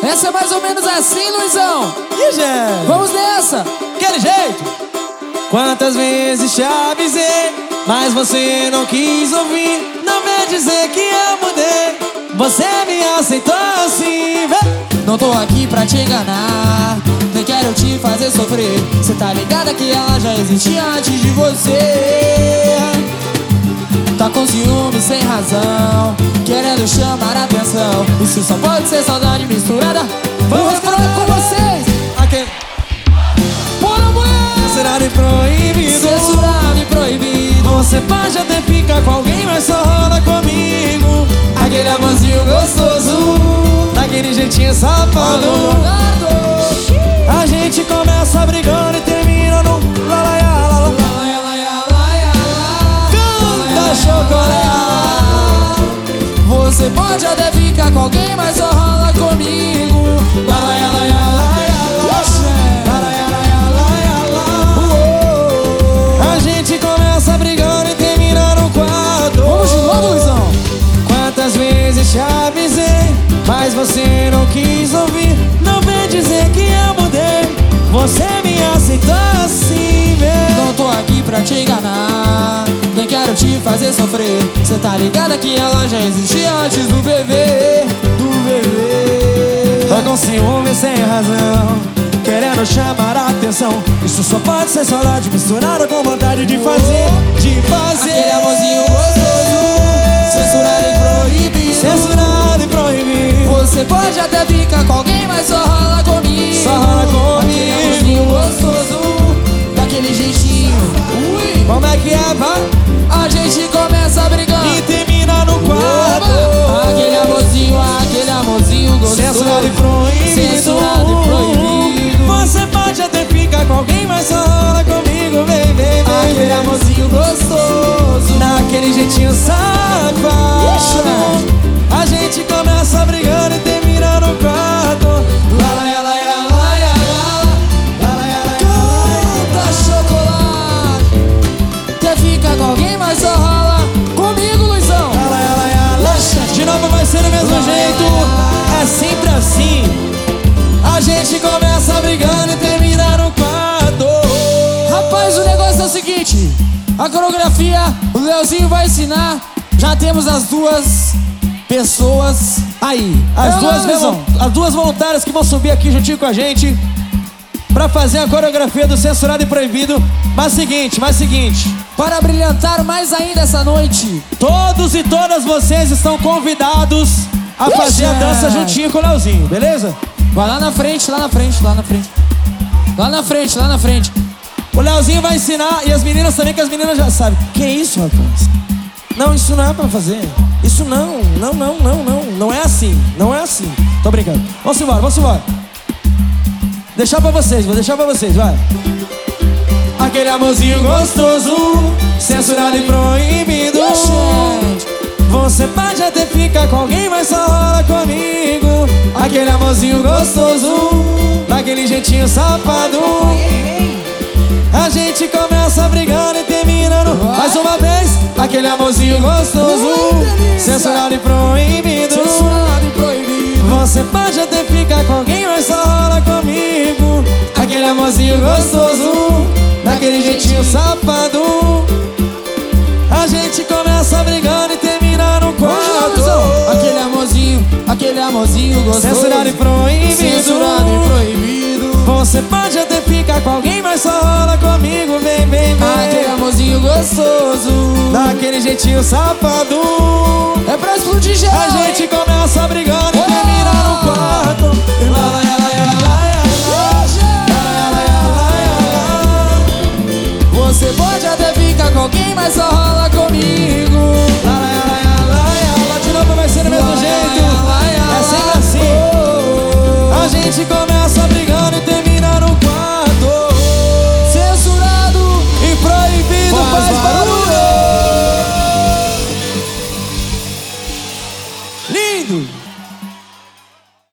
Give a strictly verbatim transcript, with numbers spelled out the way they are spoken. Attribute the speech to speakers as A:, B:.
A: Essa é mais ou menos assim, Luizão.
B: E gente,
A: vamos nessa.
B: Aquele jeito. Quantas vezes te avisei, mas você não quis ouvir. Não vem dizer que eu mudei, você me aceitou assim, vê?
A: Não tô aqui pra te enganar, nem quero te fazer sofrer. Cê tá ligada que ela já existia antes de você. Tá com ciúme sem razão, querendo chamar a atenção. Isso só pode ser saudade misturada. Vamos refrão com vocês.
B: Aquele
A: Bora, mulher!
B: censurado e proibido.
A: Censurado e proibido.
B: Você pode até ficar com alguém, mas só rola comigo.
A: Aquele amorzinho gostoso,
B: Daquele jeitinho safado. A gente começa brigando e termina no lalaiá, lalá. Canta chocolate.
A: Você pode até ficar com alguém, mas só rola comigo. Lalaiá, lalaiá,
B: A gente começa brigando e termina no quarto.
A: Vamos de novo, Luizão.
B: Quantas vezes te avisei, mas você não quis ouvir. Não vem dizer que eu mudei, você me aceitou assim, vê?
A: Não tô aqui pra te enganar, nem quero te fazer sofrer. Cê tá ligada que ela já existia antes do bebê.
B: Do bebê. Tá com ciúme sem razão, querendo chamar a atenção. Isso só pode ser saudade misturada com vontade de fazer, de fazer.
A: Aquele amorzinho gostoso, censurado e proibido.
B: Censurado e proibido.
A: Você pode até ficar com alguém, mas só rola comigo.
B: Só rola comigo.
A: Aquele amorzinho gostoso, daquele jeitinho. Ui.
B: Como é que é, vai?
A: A gente começa brigando
B: E termina no quarto.
A: Aquele amorzinho, aquele amorzinho gostoso,
B: Censurado e proibido.
A: censurado e proibido.
B: Você pode até ficar com alguém, mas só rola comigo, vem, vem, vem.
A: Aquele amorzinho gostoso,
B: Daquele jeitinho safado. A gente começa brigando e termina no quarto.
A: lalaiá, lalaiá, lalaiá, lalaiá, canta chocolate. Quer ficar com alguém, mas só rola comigo, Luizão.
B: De novo vai ser do mesmo jeito, é sempre assim. A gente começa brigando e termina no quarto.
A: Rapaz, o negócio é o seguinte: a coreografia o Leozinho vai ensinar. Já temos as duas pessoas aí.
B: As
A: É,
B: duas,
A: Leozão?
B: as duas voluntárias que vão subir aqui juntinho com a gente pra fazer a coreografia do Censurado e Proibido. Mas seguinte, mas seguinte,
A: Para brilhantar mais ainda essa noite,
B: todos e todas vocês estão convidados a
A: Ixi,
B: fazer a dança
A: ai.
B: juntinho com o Leozinho, beleza?
A: vai lá na frente, lá na frente, lá na frente. Lá na frente, lá na frente.
B: O Leozinho vai ensinar e as meninas também, que as meninas já sabem. Que isso, rapaz? Não, isso não é pra fazer. Isso não, não, não, não, não. Não é assim, não é assim. Tô brincando. Vamos embora, vamos embora. Deixar pra vocês, vou deixar pra vocês, vai. Aquele amorzinho gostoso, censurado e proibido. Você pode até ficar com alguém, mas só rola comigo. Aquele amorzinho gostoso, daquele jeitinho safado. A gente começa brigando e termina no... Mais uma vez. Aquele amorzinho gostoso, censurado e proibido.
A: Censurado e proibido.
B: Você pode até ficar com alguém, mas só rola comigo. Aquele amorzinho gostoso, daquele jeitinho safado. A gente começa brigando e termina no quarto.
A: Aquele amorzinho, aquele amorzinho gostoso,
B: Censurado e proibido.
A: censurado e proibido.
B: Você pode até ficar com alguém, mas só rola comigo, vem, vem,
A: Aquele
B: vem.
A: amorzinho gostoso,
B: Daquele jeitinho safado.
A: é pra explodir geral.
B: A gente começa brigando e termina no quarto.
A: Você pode até ficar com alguém, mas só rola comigo.